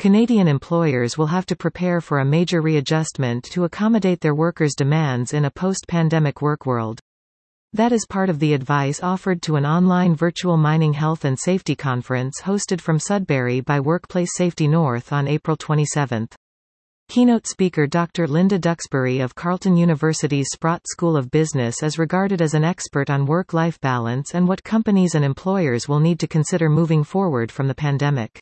Canadian employers will have to prepare for a major readjustment to accommodate their workers' demands in a post-pandemic work world. That is part of the advice offered to an online virtual mining health and safety conference hosted from Sudbury by Workplace Safety North on April 27. Keynote speaker Dr. Linda Duxbury of Carleton University's Sprott School of Business is regarded as an expert on work-life balance and what companies and employers will need to consider moving forward from the pandemic.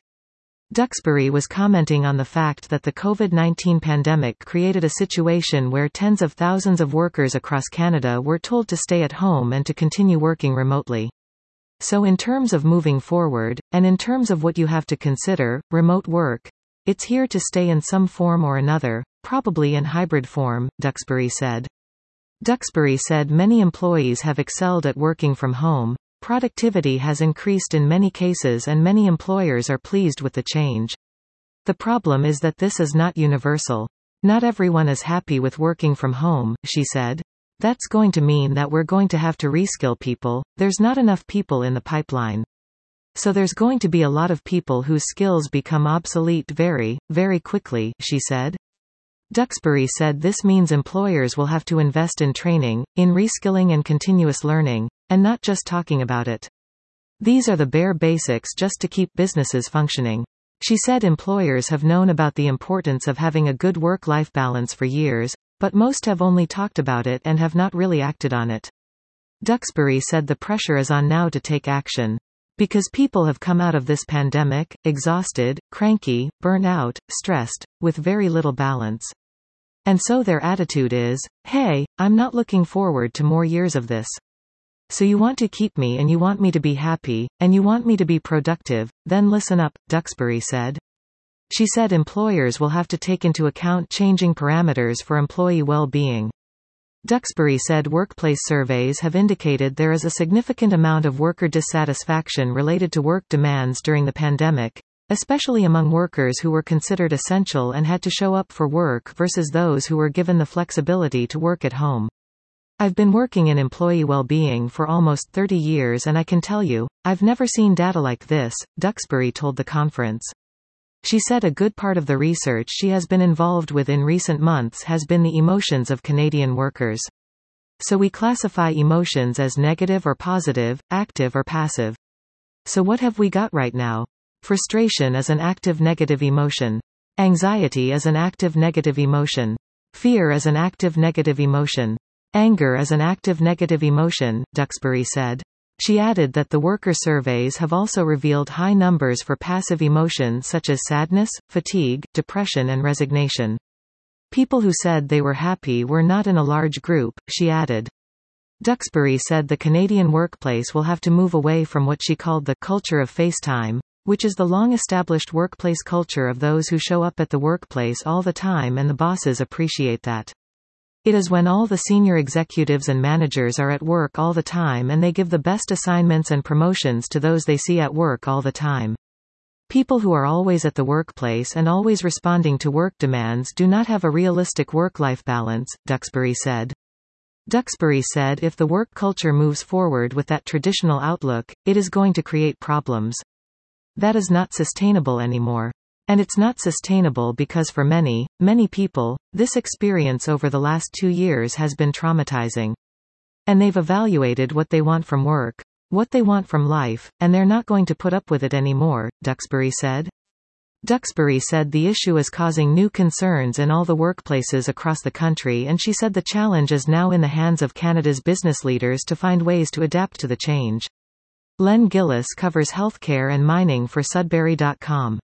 Duxbury was commenting on the fact that the COVID-19 pandemic created a situation where tens of thousands of workers across Canada were told to stay at home and to continue working remotely. So in terms of moving forward, and in terms of what you have to consider, remote work, it's here to stay in some form or another, probably in hybrid form, Duxbury said. Duxbury said many employees have excelled at working from home. Productivity has increased in many cases and many employers are pleased with the change. The problem is that this is not universal. Not everyone is happy with working from home, she said. That's going to mean that we're going to have to reskill people. There's not enough people in the pipeline. So there's going to be a lot of people whose skills become obsolete very, very quickly, she said. Duxbury said this means employers will have to invest in training, in reskilling and continuous learning, and not just talking about it. These are the bare basics just to keep businesses functioning. She said employers have known about the importance of having a good work-life balance for years, but most have only talked about it and have not really acted on it. Duxbury said the pressure is on now to take action. Because people have come out of this pandemic, exhausted, cranky, burnt out, stressed, with very little balance. And so their attitude is, hey, I'm not looking forward to more years of this. So you want to keep me and you want me to be happy, and you want me to be productive, then listen up, Duxbury said. She said employers will have to take into account changing parameters for employee well-being. Duxbury said workplace surveys have indicated there is a significant amount of worker dissatisfaction related to work demands during the pandemic, especially among workers who were considered essential and had to show up for work versus those who were given the flexibility to work at home. I've been working in employee well-being for almost 30 years and I can tell you, I've never seen data like this, Duxbury told the conference. She said a good part of the research she has been involved with in recent months has been the emotions of Canadian workers. So we classify emotions as negative or positive, active or passive. So what have we got right now? Frustration is an active negative emotion. Anxiety is an active negative emotion. Fear is an active negative emotion. Anger is an active negative emotion, Duxbury said. She added that the worker surveys have also revealed high numbers for passive emotions such as sadness, fatigue, depression and resignation. People who said they were happy were not in a large group, she added. Duxbury said the Canadian workplace will have to move away from what she called the culture of FaceTime, which is the long-established workplace culture of those who show up at the workplace all the time and the bosses appreciate that. It is when all the senior executives and managers are at work all the time and they give the best assignments and promotions to those they see at work all the time. People who are always at the workplace and always responding to work demands do not have a realistic work-life balance, Duxbury said. Duxbury said if the work culture moves forward with that traditional outlook, it is going to create problems. That is not sustainable anymore. And it's not sustainable because for many, many people, this experience over the last 2 years has been traumatizing. And they've evaluated what they want from work, what they want from life, and they're not going to put up with it anymore, Duxbury said. Duxbury said the issue is causing new concerns in all the workplaces across the country, and she said the challenge is now in the hands of Canada's business leaders to find ways to adapt to the change. Len Gillis covers healthcare and mining for Sudbury.com.